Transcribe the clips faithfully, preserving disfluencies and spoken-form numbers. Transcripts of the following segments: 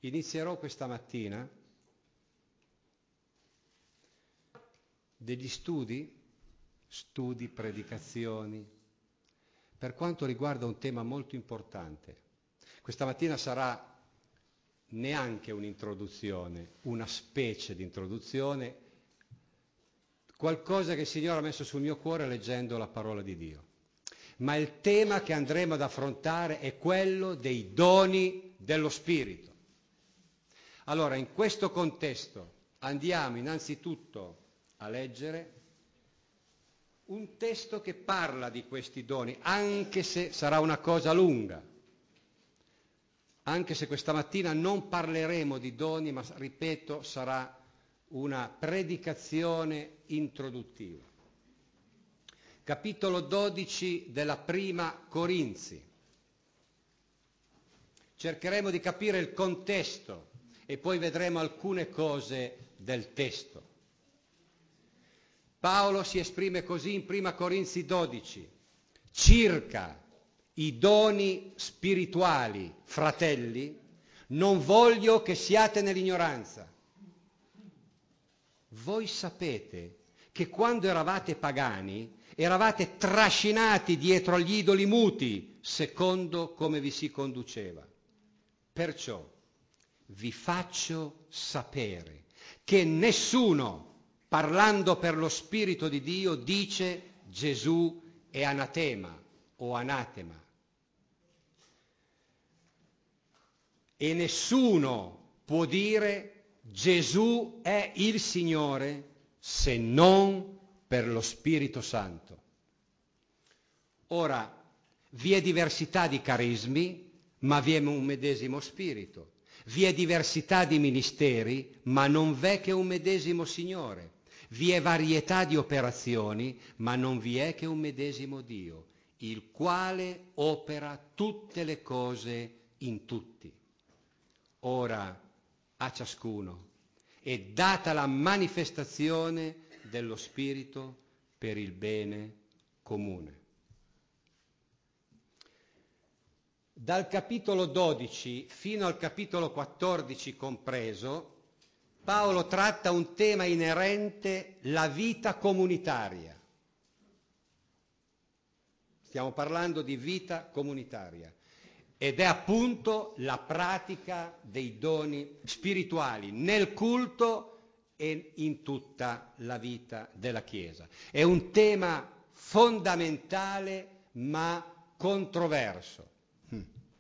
inizierò questa mattina degli studi, studi, predicazioni, per quanto riguarda un tema molto importante. Questa mattina sarà neanche un'introduzione, una specie di introduzione, qualcosa che il Signore ha messo sul mio cuore leggendo la parola di Dio. Ma il tema che andremo ad affrontare è quello dei doni dello Spirito. Allora, in questo contesto andiamo innanzitutto a leggere un testo che parla di questi doni, anche se sarà una cosa lunga, anche se questa mattina non parleremo di doni, ma ripeto, sarà una predicazione introduttiva. Capitolo dodici della Prima Corinzi. Cercheremo di capire il contesto e poi vedremo alcune cose del testo. Paolo si esprime così in Prima Corinzi dodici, circa i doni spirituali, fratelli, non voglio che siate nell'ignoranza. Voi sapete che quando eravate pagani, eravate trascinati dietro agli idoli muti, secondo come vi si conduceva. Perciò vi faccio sapere che nessuno, parlando per lo Spirito di Dio, dice Gesù è anatema o anatema. E nessuno può dire Gesù è il Signore se non per lo Spirito Santo. Ora, vi è diversità di carismi, ma vi è un medesimo Spirito. Vi è diversità di ministeri, ma non v'è che un medesimo Signore. Vi è varietà di operazioni, ma non vi è che un medesimo Dio, il quale opera tutte le cose in tutti. Ora a ciascuno è data la manifestazione dello Spirito per il bene comune. Dal capitolo dodici fino al capitolo quattordici compreso, Paolo tratta un tema inerente alla vita comunitaria. Stiamo parlando di vita comunitaria ed è appunto la pratica dei doni spirituali nel culto e in tutta la vita della Chiesa. È un tema fondamentale ma controverso. Hm.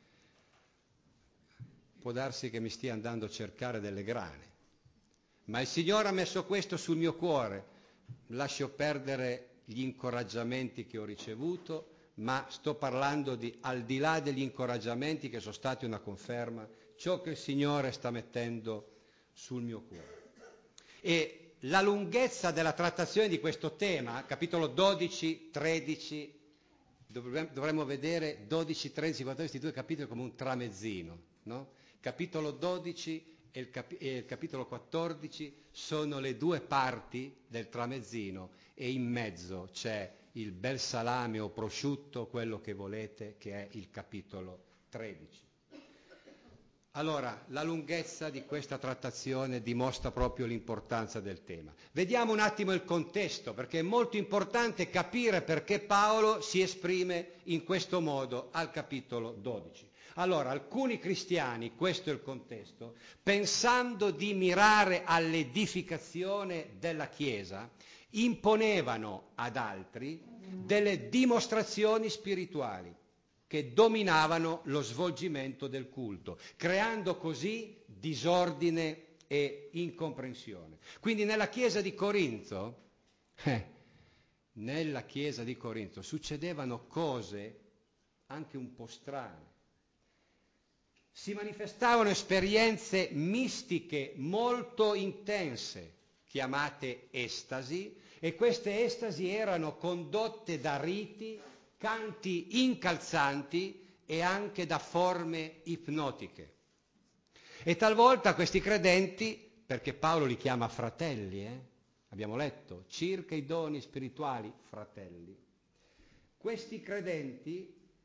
Può darsi che mi stia andando a cercare delle grane, ma il Signore ha messo questo sul mio cuore. Lascio perdere gli incoraggiamenti che ho ricevuto, ma sto parlando di, al di là degli incoraggiamenti che sono stati una conferma, ciò che il Signore sta mettendo sul mio cuore. E la lunghezza della trattazione di questo tema, capitolo dodici, tredici, dovremmo vedere dodici, tredici, quattordici, questi due capitoli come un tramezzino, no? Capitolo dodici e il, cap- e il capitolo quattordici sono le due parti del tramezzino e in mezzo c'è il bel salame o prosciutto, quello che volete, che è il capitolo tredici. Allora, la lunghezza di questa trattazione dimostra proprio l'importanza del tema. Vediamo un attimo il contesto, perché è molto importante capire perché Paolo si esprime in questo modo al capitolo dodici. Allora, alcuni cristiani, questo è il contesto, pensando di mirare all'edificazione della Chiesa, imponevano ad altri delle dimostrazioni spirituali che dominavano lo svolgimento del culto, creando così disordine e incomprensione. Quindi nella chiesa di Corinto, eh, nella chiesa di Corinto succedevano cose anche un po' strane. Si manifestavano esperienze mistiche molto intense, chiamate estasi, e queste estasi erano condotte da riti, canti incalzanti e anche da forme ipnotiche. E talvolta questi credenti, perché Paolo li chiama fratelli, eh? abbiamo letto, circa i doni spirituali, fratelli, questi credenti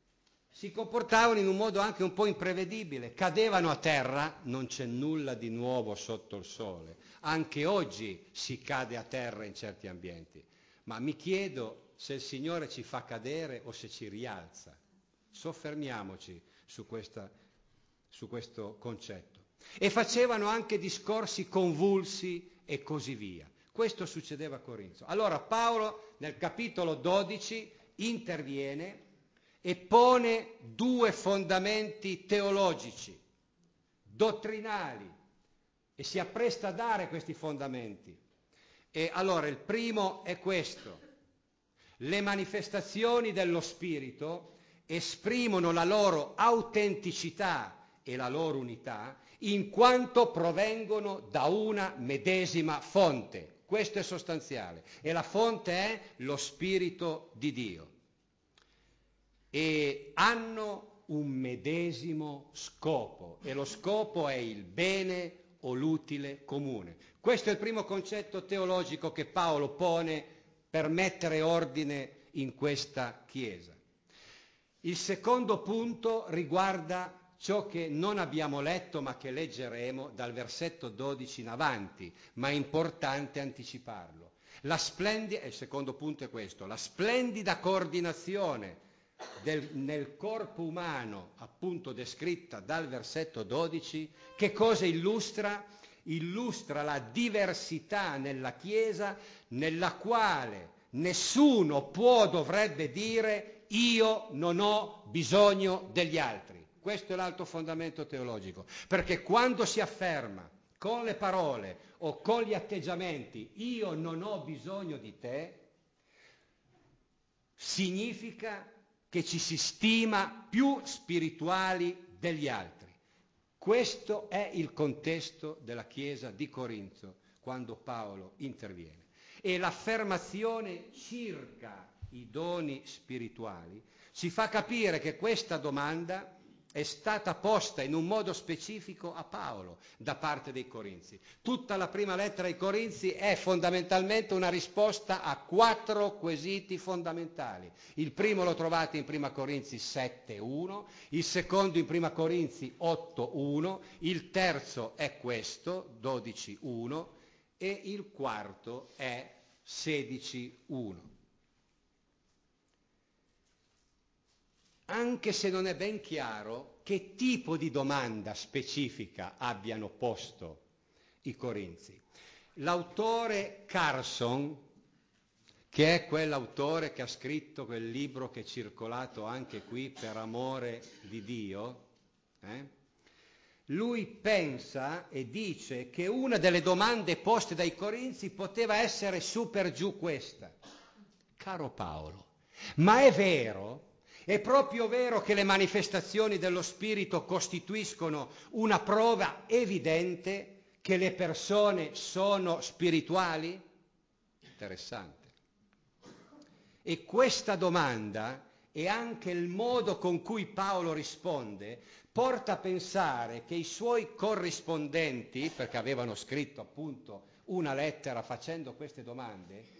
si comportavano in un modo anche un po' imprevedibile, cadevano a terra, non c'è nulla di nuovo sotto il sole, anche oggi si cade a terra in certi ambienti, ma mi chiedo se il Signore ci fa cadere o se ci rialza. Soffermiamoci su, questa, su questo concetto. E facevano anche discorsi convulsi e così via. Questo succedeva a Corinzo. Allora Paolo nel capitolo dodici interviene e pone due fondamenti teologici, dottrinali, e si appresta a dare questi fondamenti. E allora il primo è questo: le manifestazioni dello Spirito esprimono la loro autenticità e la loro unità in quanto provengono da una medesima fonte. Questo è sostanziale, e la fonte è lo Spirito di Dio. E hanno un medesimo scopo, e lo scopo è il bene o l'utile comune. Questo è il primo concetto teologico che Paolo pone per mettere ordine in questa Chiesa. Il secondo punto riguarda ciò che non abbiamo letto ma che leggeremo dal versetto dodici in avanti, ma è importante anticiparlo. La splendida, il secondo punto è questo: la splendida coordinazione Del, nel corpo umano, appunto descritta dal versetto dodici, che cosa illustra? Illustra la diversità nella Chiesa, nella quale nessuno può o dovrebbe dire io non ho bisogno degli altri. Questo è l'altro fondamento teologico, perché quando si afferma con le parole o con gli atteggiamenti io non ho bisogno di te, significa che ci si stima più spirituali degli altri. Questo è il contesto della Chiesa di Corinto quando Paolo interviene. E l'affermazione circa i doni spirituali ci fa capire che questa domanda è stata posta in un modo specifico a Paolo da parte dei Corinzi. Tutta la prima lettera ai Corinzi è fondamentalmente una risposta a quattro quesiti fondamentali. Il primo lo trovate in prima Corinzi sette uno, il secondo in prima Corinzi otto uno, il terzo è questo, dodici uno, e il quarto è sedici uno. Anche se non è ben chiaro che tipo di domanda specifica abbiano posto i Corinzi. L'autore Carson, che è quell'autore che ha scritto quel libro che è circolato anche qui, Per amore di Dio, eh? lui pensa e dice che una delle domande poste dai Corinzi poteva essere su per giù questa: caro Paolo, ma è vero? È proprio vero che le manifestazioni dello Spirito costituiscono una prova evidente che le persone sono spirituali? Interessante. E questa domanda e anche il modo con cui Paolo risponde porta a pensare che i suoi corrispondenti, perché avevano scritto appunto una lettera facendo queste domande,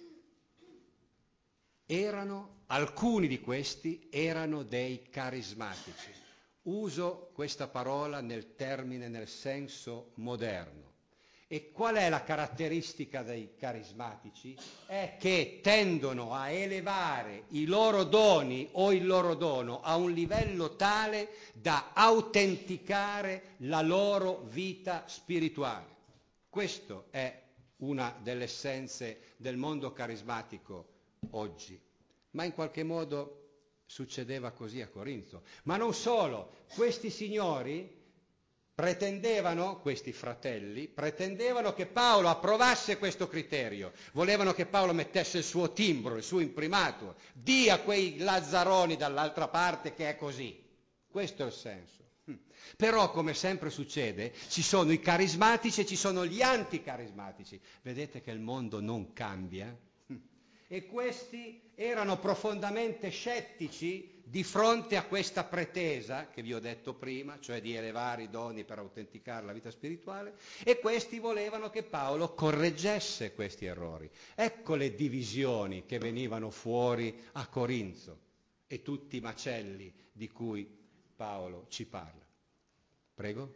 erano, alcuni di questi erano dei carismatici. Uso questa parola nel termine, nel senso moderno. E qual è la caratteristica dei carismatici? È che tendono a elevare i loro doni o il loro dono a un livello tale da autenticare la loro vita spirituale. Questo è una delle essenze del mondo carismatico oggi, ma in qualche modo succedeva così a Corinto. Ma non solo, questi signori pretendevano, questi fratelli, pretendevano che Paolo approvasse questo criterio, volevano che Paolo mettesse il suo timbro, il suo imprimatur, dia a quei lazzaroni dall'altra parte che è così. Questo è il senso. Però, come sempre succede, ci sono i carismatici e ci sono gli anticarismatici. Vedete che il mondo non cambia? E questi erano profondamente scettici di fronte a questa pretesa che vi ho detto prima, cioè di elevare i doni per autenticare la vita spirituale, e questi volevano che Paolo correggesse questi errori. Ecco le divisioni che venivano fuori a Corinto. e tutti i macelli di cui Paolo ci parla. Prego?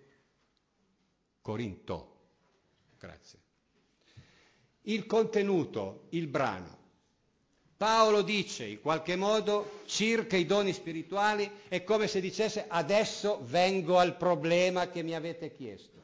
Corinto. Grazie. Il contenuto, il brano. Paolo dice in qualche modo circa i doni spirituali, è come se dicesse adesso vengo al problema che mi avete chiesto.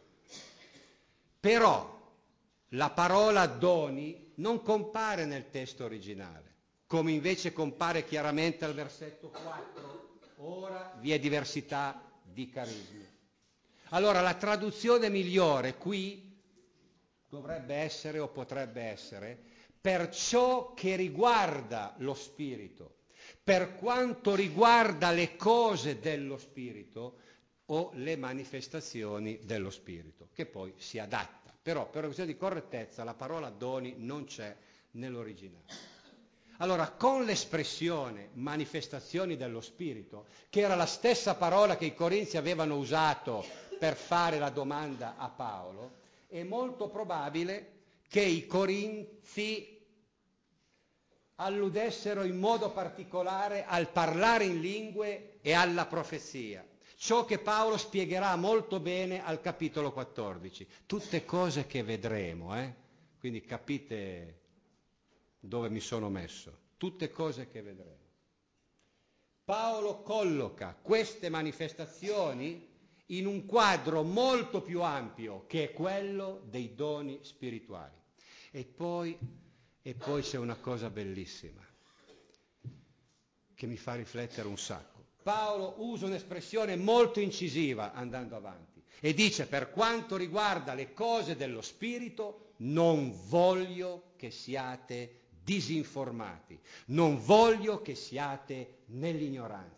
Però la parola doni non compare nel testo originale, come invece compare chiaramente al versetto quattro, ora vi è diversità di carismi. Allora la traduzione migliore qui dovrebbe essere o potrebbe essere per ciò che riguarda lo spirito, per quanto riguarda le cose dello spirito o le manifestazioni dello spirito, che poi si adatta. Però per una questione di correttezza la parola doni non c'è nell'originale. Allora, con l'espressione manifestazioni dello spirito, che era la stessa parola che i Corinzi avevano usato per fare la domanda a Paolo, è molto probabile che i Corinzi alludessero in modo particolare al parlare in lingue e alla profezia, ciò che Paolo spiegherà molto bene al capitolo quattordici. Tutte cose che vedremo, eh? Quindi capite dove mi sono messo, tutte cose che vedremo. Paolo colloca queste manifestazioni in un quadro molto più ampio che è quello dei doni spirituali. E poi, e poi c'è una cosa bellissima che mi fa riflettere un sacco. Paolo usa un'espressione molto incisiva andando avanti e dice: per quanto riguarda le cose dello spirito non voglio che siate disinformati, non voglio che siate nell'ignoranza.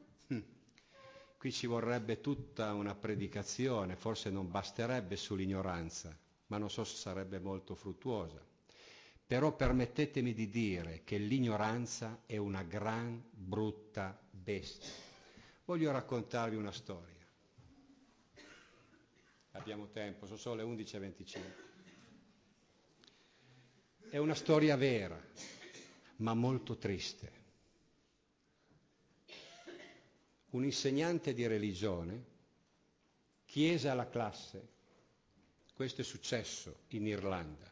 Qui ci vorrebbe tutta una predicazione, forse non basterebbe sull'ignoranza, ma non so se sarebbe molto fruttuosa. Però permettetemi di dire che l'ignoranza è una gran brutta bestia. Voglio raccontarvi una storia. Abbiamo tempo, sono solo le undici e venticinque. È una storia vera, ma molto triste. Un insegnante di religione chiese alla classe, questo è successo in Irlanda: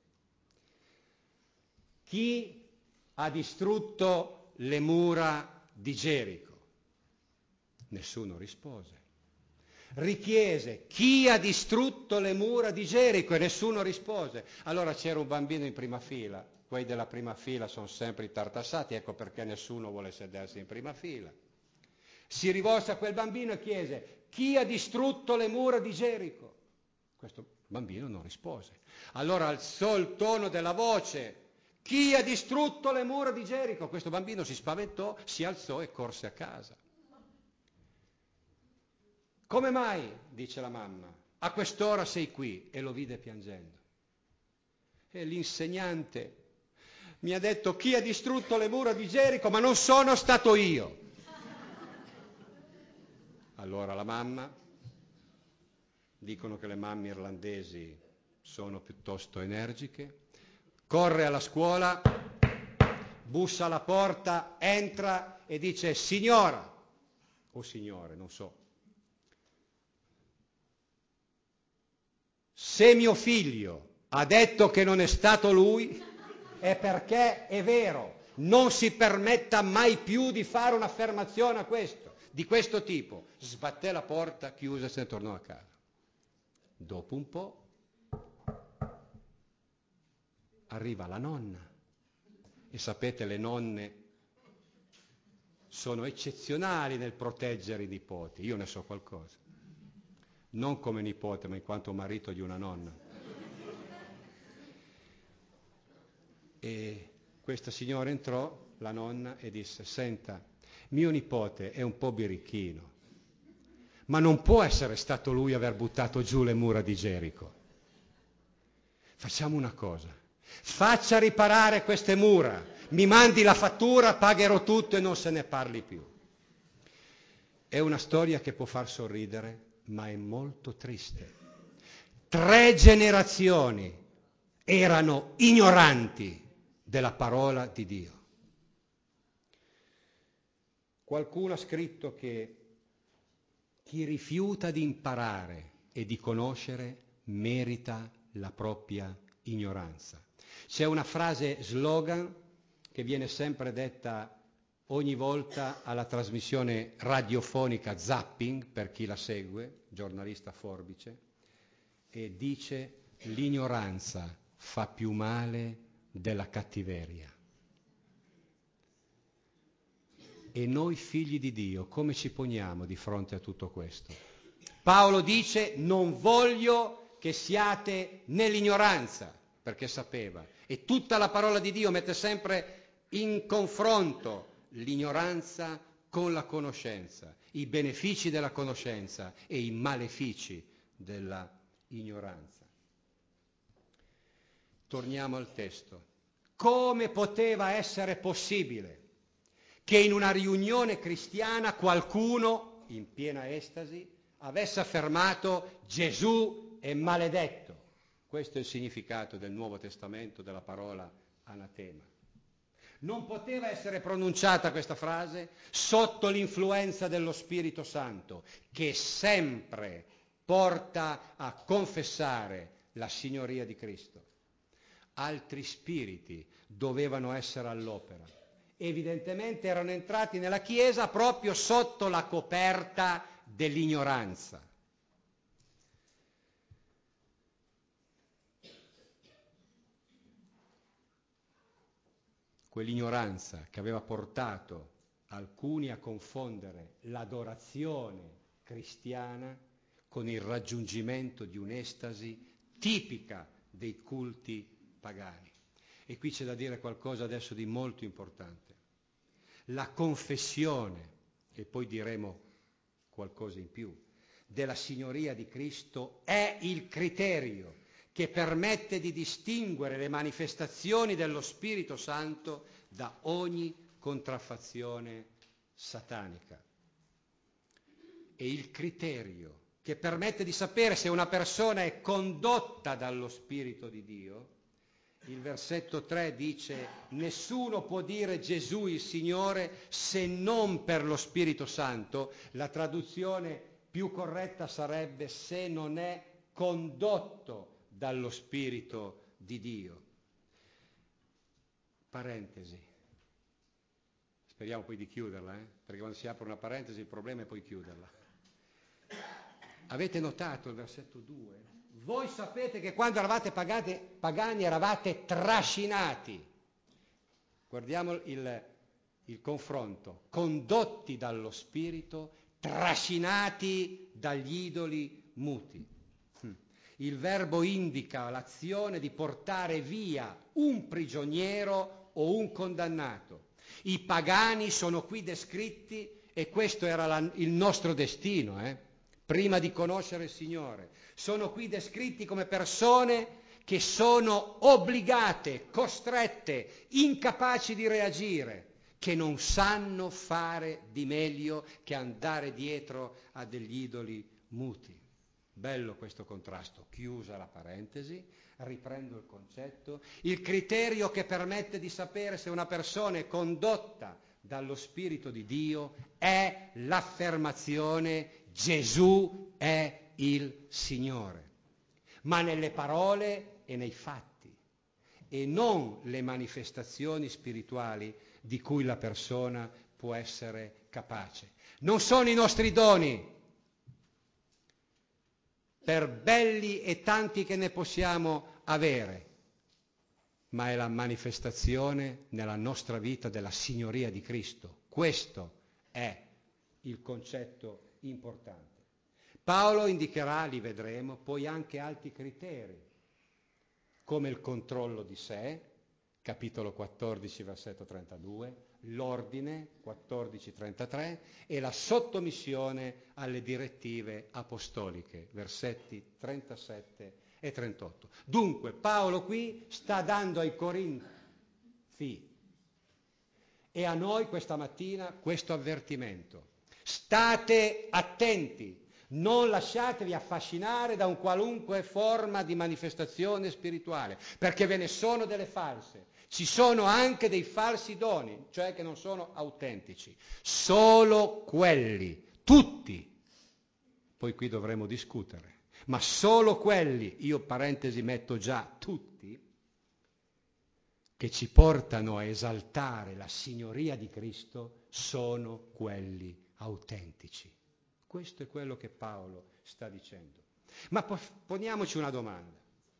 chi ha distrutto le mura di Gerico? Nessuno rispose. Richiese: chi ha distrutto le mura di Gerico? E nessuno rispose. Allora c'era un bambino in prima fila, quei della prima fila sono sempre i tartassati, ecco perché nessuno vuole sedersi in prima fila. Si rivolse a quel bambino e chiese: chi ha distrutto le mura di Gerico? Questo bambino non rispose. Allora alzò il tono della voce: chi ha distrutto le mura di Gerico? Questo bambino si spaventò, si alzò e corse a casa. Come mai, dice la mamma, a quest'ora sei qui? E lo vide piangendo. E l'insegnante mi ha detto: chi ha distrutto le mura di Gerico? Ma non sono stato io. Allora la mamma, dicono che le mamme irlandesi sono piuttosto energiche, corre alla scuola, bussa alla porta, entra e dice: signora, o signore, non so, se mio figlio ha detto che non è stato lui, è perché è vero, non si permetta mai più di fare un'affermazione a questo. Di questo tipo. Sbatté la porta, chiuse e se ne tornò a casa. Dopo un po' arriva la nonna e sapete, le nonne sono eccezionali nel proteggere i nipoti. Io ne so qualcosa, non come nipote ma in quanto marito di una nonna. E questa signora entrò, la nonna, e disse: senta, mio nipote è un po' birichino, ma non può essere stato lui aver buttato giù le mura di Gerico. Facciamo una cosa: faccia riparare queste mura, mi mandi la fattura, pagherò tutto e non se ne parli più. È una storia che può far sorridere, ma è molto triste. Tre generazioni erano ignoranti della parola di Dio. Qualcuno ha scritto che chi rifiuta di imparare e di conoscere merita la propria ignoranza. C'è una frase slogan che viene sempre detta ogni volta alla trasmissione radiofonica Zapping, per chi la segue, giornalista Forbice, e dice: l'ignoranza fa più male della cattiveria. E noi figli di Dio come ci poniamo di fronte a tutto questo? Paolo dice: non voglio che siate nell'ignoranza, perché sapeva. E tutta la parola di Dio mette sempre in confronto l'ignoranza con la conoscenza, i benefici della conoscenza e i malefici della ignoranza. Torniamo al testo. Come poteva essere possibile che in una riunione cristiana qualcuno, in piena estasi, avesse affermato Gesù è maledetto? Questo è il significato del Nuovo Testamento della parola anatema. Non poteva essere pronunciata questa frase sotto l'influenza dello Spirito Santo, che sempre porta a confessare la signoria di Cristo. Altri spiriti dovevano essere all'opera. Evidentemente erano entrati nella Chiesa proprio sotto la coperta dell'ignoranza. Quell'ignoranza che aveva portato alcuni a confondere l'adorazione cristiana con il raggiungimento di un'estasi tipica dei culti pagani. E qui c'è da dire qualcosa adesso di molto importante. La confessione, e poi diremo qualcosa in più, della signoria di Cristo è il criterio che permette di distinguere le manifestazioni dello Spirito Santo da ogni contraffazione satanica. È il criterio che permette di sapere se una persona è condotta dallo Spirito di Dio. Il versetto tre dice: nessuno può dire Gesù il Signore se non per lo Spirito Santo. La traduzione più corretta sarebbe: se non è condotto dallo Spirito di Dio. Parentesi. Speriamo poi di chiuderla, eh? Perché quando si apre una parentesi il problema è poi chiuderla. Avete notato il versetto due? Voi sapete che quando eravate pagati, pagani eravate trascinati. Guardiamo il, il confronto. Condotti dallo Spirito, trascinati dagli idoli muti. Il verbo indica l'azione di portare via un prigioniero o un condannato. I pagani sono qui descritti, e questo era la, il nostro destino, eh? Prima di conoscere il Signore. Sono qui descritti come persone che sono obbligate, costrette, incapaci di reagire, che non sanno fare di meglio che andare dietro a degli idoli muti. Bello questo contrasto. Chiusa la parentesi, riprendo il concetto. Il criterio che permette di sapere se una persona è condotta dallo Spirito di Dio è l'affermazione Gesù è il Signore, ma nelle parole e nei fatti, e non le manifestazioni spirituali di cui la persona può essere capace. Non sono i nostri doni, per belli e tanti che ne possiamo avere, ma è la manifestazione nella nostra vita della signoria di Cristo. Questo è il concetto importante. Paolo indicherà, li vedremo, poi anche altri criteri, come il controllo di sé, capitolo quattordici, versetto trentadue, l'ordine, quattordici trentatré, e la sottomissione alle direttive apostoliche, versetti trentasette e trentotto. Dunque, Paolo qui sta dando ai Corinzi e a noi questa mattina questo avvertimento. State attenti, Non lasciatevi affascinare da un qualunque forma di manifestazione spirituale, perché ve ne sono delle false. Ci sono anche dei falsi doni, cioè che non sono autentici. Solo quelli, tutti, poi qui dovremo discutere, ma solo quelli, io parentesi metto già tutti, che ci portano a esaltare la signoria di Cristo, sono quelli autentici. Questo è quello che Paolo sta dicendo. Ma poniamoci una domanda.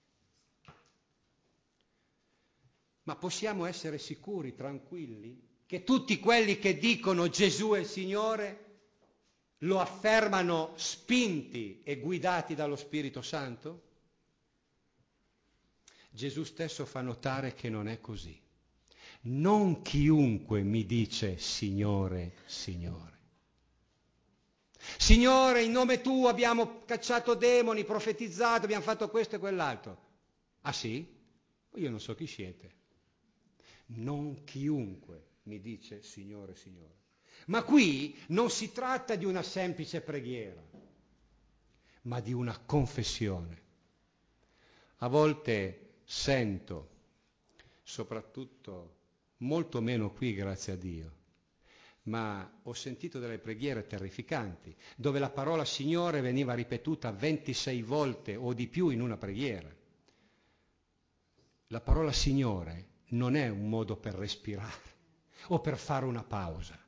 Ma possiamo essere sicuri, tranquilli, che tutti quelli che dicono Gesù è il Signore lo affermano spinti e guidati dallo Spirito Santo? Gesù stesso fa notare che non è così. Non chiunque mi dice Signore, Signore. Signore, in nome tuo abbiamo cacciato demoni, profetizzato, abbiamo fatto questo e quell'altro. Ah sì? Io non so chi siete. Non chiunque mi dice Signore, Signore. Ma qui non si tratta di una semplice preghiera, ma di una confessione. A volte sento, soprattutto molto meno qui, grazie a Dio, ma ho sentito delle preghiere terrificanti, dove la parola Signore veniva ripetuta ventisei volte o di più in una preghiera. La parola Signore non è un modo per respirare o per fare una pausa,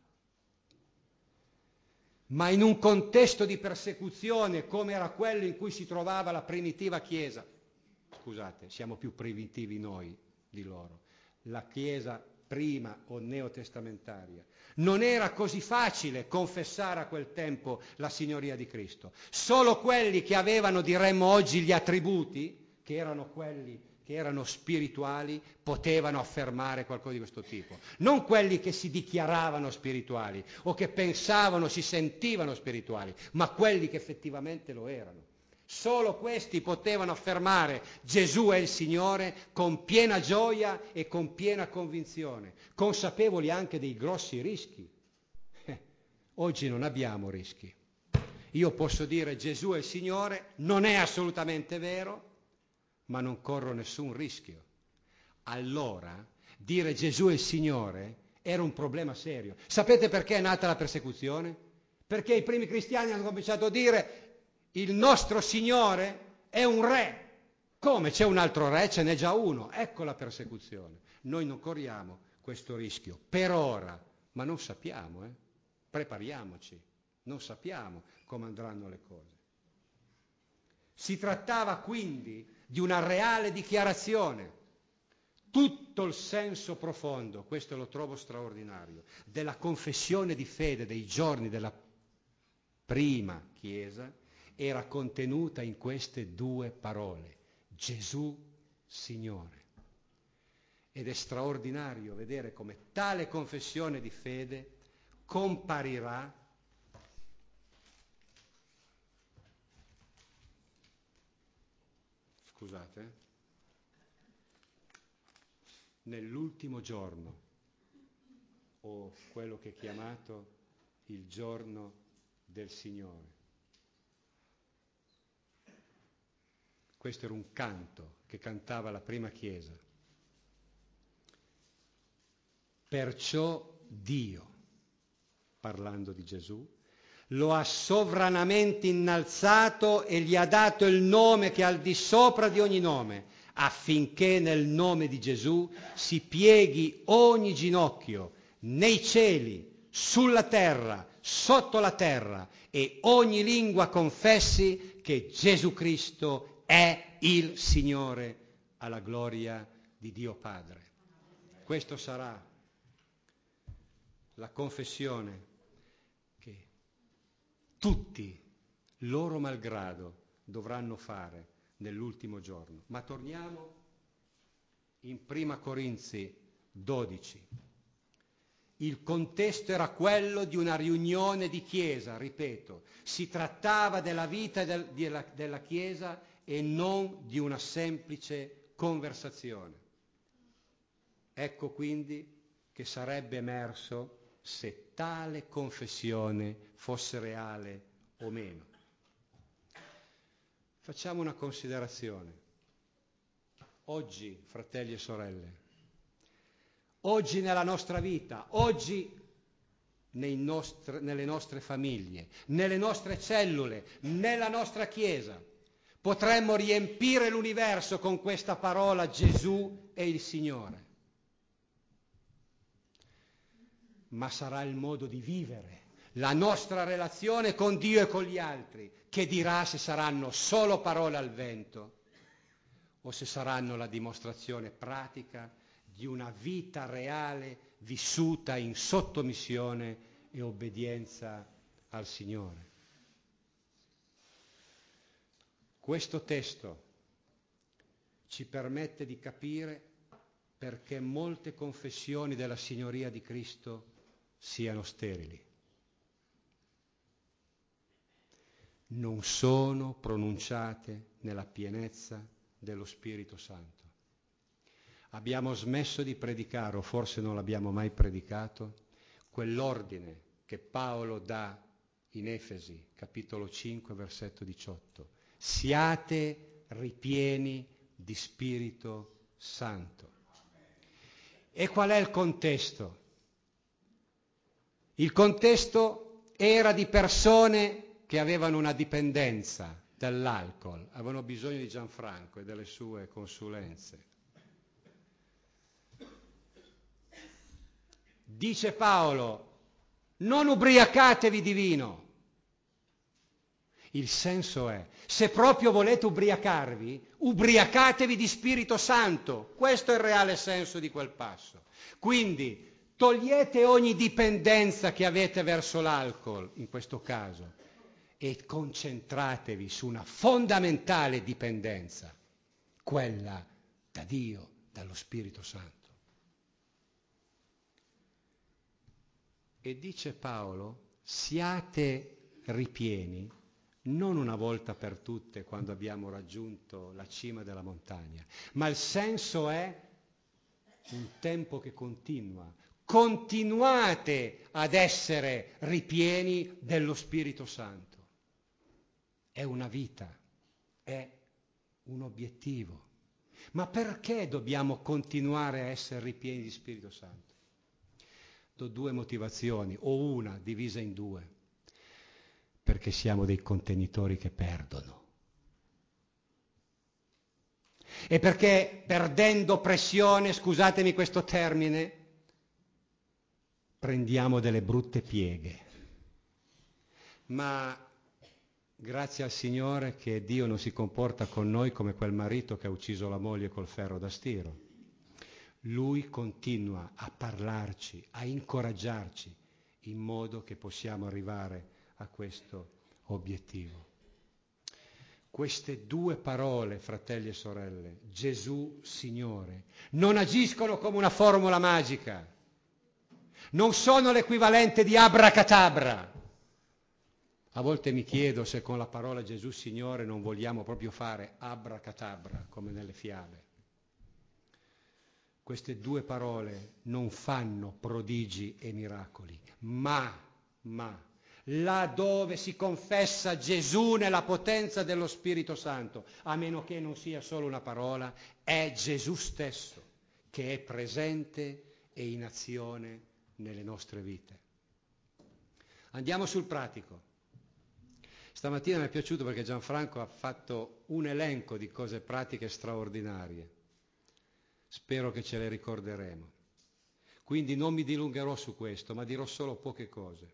ma in un contesto di persecuzione come era quello in cui si trovava la primitiva Chiesa, scusate, siamo più primitivi noi di loro, la Chiesa prima o neotestamentaria, non era così facile confessare a quel tempo la signoria di Cristo. Solo quelli che avevano, diremmo oggi, gli attributi, che erano quelli che erano spirituali, potevano affermare qualcosa di questo tipo. Non quelli che si dichiaravano spirituali o che pensavano, si sentivano spirituali, ma quelli che effettivamente lo erano. Solo questi potevano affermare Gesù è il Signore con piena gioia e con piena convinzione, consapevoli anche dei grossi rischi. Eh, oggi non abbiamo rischi. Io posso dire Gesù è il Signore, non è assolutamente vero, ma non corro nessun rischio. Allora, dire Gesù è il Signore era un problema serio. Sapete perché è nata la persecuzione? Perché i primi cristiani hanno cominciato a dire il nostro Signore è un re. Come? C'è un altro re? Ce n'è già uno. Ecco la persecuzione. Noi non corriamo questo rischio per ora, ma non sappiamo, eh? Prepariamoci, non sappiamo come andranno le cose. Si trattava quindi di una reale dichiarazione. Tutto il senso profondo, questo lo trovo straordinario, della confessione di fede dei giorni della prima Chiesa era contenuta in queste due parole, Gesù Signore. Ed è straordinario vedere come tale confessione di fede comparirà scusate, nell'ultimo giorno, o quello che è chiamato il giorno del Signore. Questo era un canto che cantava la prima Chiesa. Perciò Dio, parlando di Gesù, lo ha sovranamente innalzato e gli ha dato il nome che è al di sopra di ogni nome, affinché nel nome di Gesù si pieghi ogni ginocchio nei cieli, sulla terra, sotto la terra, e ogni lingua confessi che Gesù Cristo è il Signore, alla gloria di Dio Padre. Questo sarà la confessione che tutti, loro malgrado, dovranno fare nell'ultimo giorno. Ma torniamo in Prima Corinzi dodici. Il contesto era quello di una riunione di Chiesa, ripeto, si trattava della vita del, della, della Chiesa e non di una semplice conversazione. Ecco quindi che sarebbe emerso se tale confessione fosse reale o meno. Facciamo una considerazione. Oggi, fratelli e sorelle, oggi nella nostra vita, oggi nei nostri, nelle nostre famiglie, nelle nostre cellule, nella nostra Chiesa, potremmo riempire l'universo con questa parola Gesù è il Signore. Ma sarà il modo di vivere la nostra relazione con Dio e con gli altri che dirà se saranno solo parole al vento o se saranno la dimostrazione pratica di una vita reale vissuta in sottomissione e obbedienza al Signore. Questo testo ci permette di capire perché molte confessioni della Signoria di Cristo siano sterili. Non sono pronunciate nella pienezza dello Spirito Santo. Abbiamo smesso di predicare, o forse non l'abbiamo mai predicato, quell'ordine che Paolo dà in Efesi, capitolo cinque, versetto diciotto. Siate ripieni di Spirito Santo. E qual è il contesto? Il contesto era di persone che avevano una dipendenza dall'alcol, avevano bisogno di Gianfranco e delle sue consulenze. Dice Paolo, non ubriacatevi di vino. Il senso è, se proprio volete ubriacarvi, ubriacatevi di Spirito Santo. Questo è il reale senso di quel passo. Quindi togliete ogni dipendenza che avete verso l'alcol, in questo caso, e concentratevi su una fondamentale dipendenza, quella da Dio, dallo Spirito Santo. E dice Paolo, siate ripieni, non una volta per tutte quando abbiamo raggiunto la cima della montagna, ma il senso è un tempo che continua. Continuate ad essere ripieni dello Spirito Santo. È una vita, è un obiettivo. Ma perché dobbiamo continuare a essere ripieni di Spirito Santo? Do due motivazioni, o una divisa in due. Perché siamo dei contenitori che perdono. E perché perdendo pressione, scusatemi questo termine, prendiamo delle brutte pieghe. Ma grazie al Signore che Dio non si comporta con noi come quel marito che ha ucciso la moglie col ferro da stiro. Lui continua a parlarci, a incoraggiarci in modo che possiamo arrivare a questo obiettivo. Queste due parole, fratelli e sorelle, Gesù Signore, non agiscono come una formula magica, non sono l'equivalente di abracadabra. A volte mi chiedo se con la parola Gesù Signore non vogliamo proprio fare abracadabra, come nelle fiabe. Queste due parole non fanno prodigi e miracoli, ma, ma, là dove si confessa Gesù nella potenza dello Spirito Santo, a meno che non sia solo una parola, è Gesù stesso che è presente e in azione nelle nostre vite. Andiamo sul pratico. Stamattina mi è piaciuto perché Gianfranco ha fatto un elenco di cose pratiche straordinarie. Spero che ce le ricorderemo. Quindi non mi dilungherò su questo, ma dirò solo poche cose.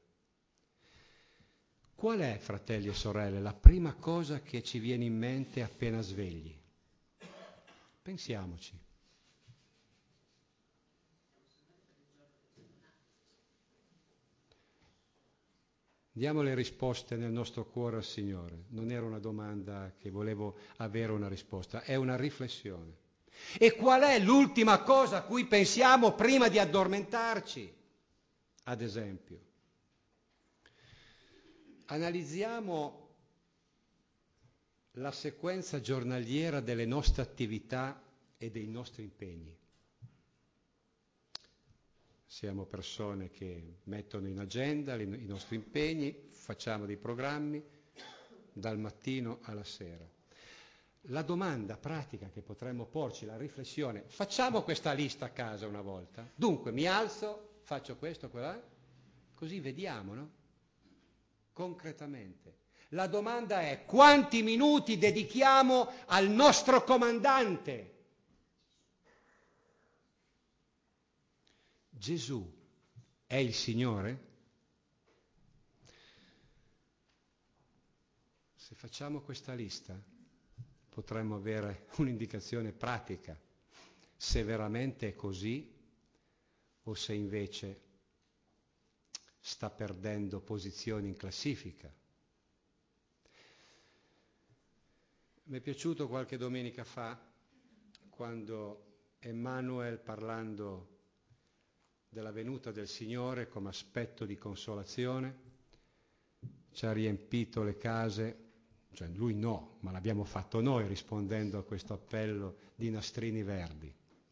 Qual è, fratelli e sorelle, la prima cosa che ci viene in mente appena svegli? Pensiamoci. Diamo le risposte nel nostro cuore al Signore. Non era una domanda che volevo avere una risposta, è una riflessione. E qual è l'ultima cosa a cui pensiamo prima di addormentarci? Ad esempio, analizziamo la sequenza giornaliera delle nostre attività e dei nostri impegni. Siamo persone che mettono in agenda i nostri impegni, facciamo dei programmi dal mattino alla sera. La domanda pratica che potremmo porci, la riflessione, facciamo questa lista a casa una volta. Dunque, mi alzo, faccio questo, quella, così vediamo, no? Concretamente. La domanda è: quanti minuti dedichiamo al nostro comandante? Gesù è il Signore? Se facciamo questa lista, potremmo avere un'indicazione pratica se veramente è così o se invece sta perdendo posizioni in classifica. Mi è piaciuto qualche domenica fa quando Emmanuel, parlando della venuta del Signore come aspetto di consolazione, ci ha riempito le case, cioè lui no, ma l'abbiamo fatto noi rispondendo a questo appello di nastrini verdi.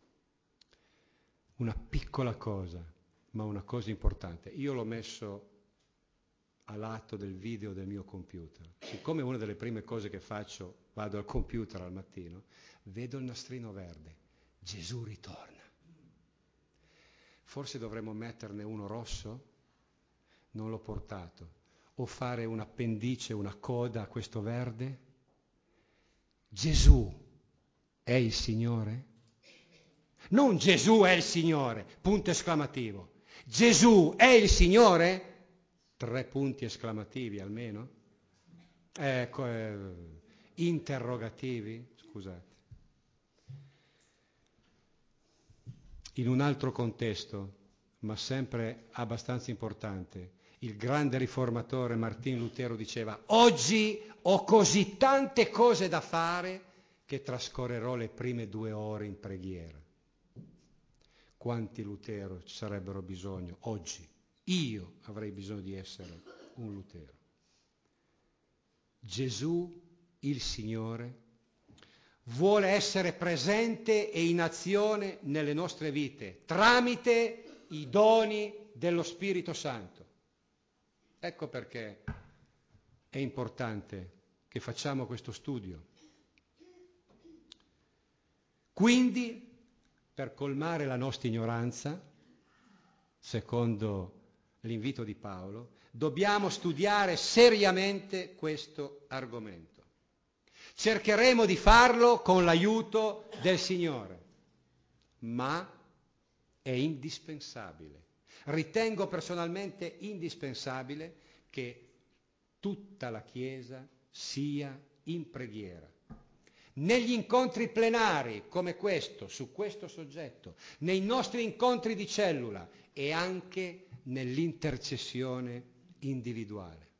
Una piccola cosa, ma una cosa importante. Io l'ho messo a lato del video del mio computer. Siccome una delle prime cose che faccio, vado al computer al mattino, vedo il nastrino verde. Gesù ritorna. Forse dovremmo metterne uno rosso? Non l'ho portato. O fare un appendice, una coda a questo verde? Gesù è il Signore? Non Gesù è il Signore, punto esclamativo. Gesù è il Signore? Tre punti esclamativi almeno? Ecco, eh, interrogativi, scusate. In un altro contesto, ma sempre abbastanza importante, il grande riformatore Martin Lutero diceva: oggi ho così tante cose da fare che trascorrerò le prime due ore in preghiera. Quanti Lutero ci sarebbero bisogno oggi? Io avrei bisogno di essere un Lutero. Gesù, il Signore, vuole essere presente e in azione nelle nostre vite tramite i doni dello Spirito Santo. Ecco perché è importante che facciamo questo studio. Quindi, per colmare la nostra ignoranza, secondo l'invito di Paolo, dobbiamo studiare seriamente questo argomento. Cercheremo di farlo con l'aiuto del Signore, ma è indispensabile. Ritengo personalmente indispensabile che tutta la Chiesa sia in preghiera. Negli incontri plenari come questo, su questo soggetto, nei nostri incontri di cellula e anche nell'intercessione individuale.